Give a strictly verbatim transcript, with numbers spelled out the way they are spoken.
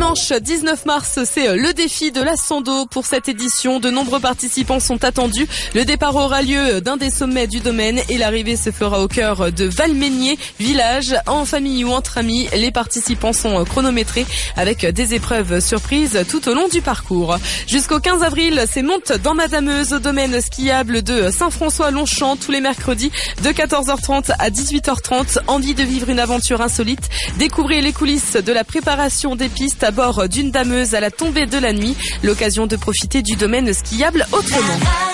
Dimanche dix-neuf mars, c'est le défi de la Sando pour cette édition. De nombreux participants sont attendus. Le départ aura lieu d'un des sommets du domaine et l'arrivée se fera au cœur de Valmeignier, village, en famille ou entre amis. Les participants sont chronométrés avec des épreuves surprises tout au long du parcours. Jusqu'au quinze avril, c'est monte dans Madameuse au domaine skiable de Saint-François-Longchamp tous les mercredis de quatorze heures trente à dix-huit heures trente. Envie de vivre une aventure insolite? Découvrez les coulisses de la préparation des pistes à bord d'une dameuse à la tombée de la nuit. L'occasion de profiter du domaine skiable autrement.